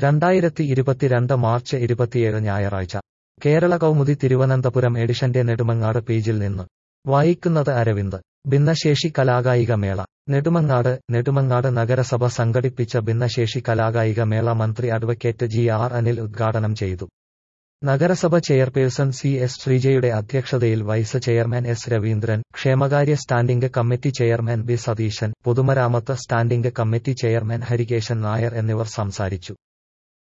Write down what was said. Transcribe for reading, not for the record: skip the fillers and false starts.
2022 March 27 ഞായറാഴ്ച കേരള കൗമുദി തിരുവനന്തപുരം എഡിഷന്റെ നെടുമങ്ങാട് പേജിൽ നിന്ന് വായിക്കുന്നത് അരവിന്ദ്. ഭിന്നശേഷി കലാകായിക മേള നെടുമങ്ങാട് നഗരസഭ സംഘടിപ്പിച്ച ഭിന്നശേഷി കലാകായിക മേള മന്ത്രി അഡ്വക്കേറ്റ് GR അനിൽ ഉദ്ഘാടനം ചെയ്തു. നഗരസഭ ചെയർപേഴ്സൺ CS ശ്രീജയുടെ അധ്യക്ഷതയിൽ വൈസ് ചെയർമാൻ S രവീന്ദ്രൻ, ക്ഷേമകാര്യ standing committee chairman B Satheesan, പൊതുമരാമത്ത് standing committee chairman Harikesan Nair എന്നിവർ സംസാരിച്ചു.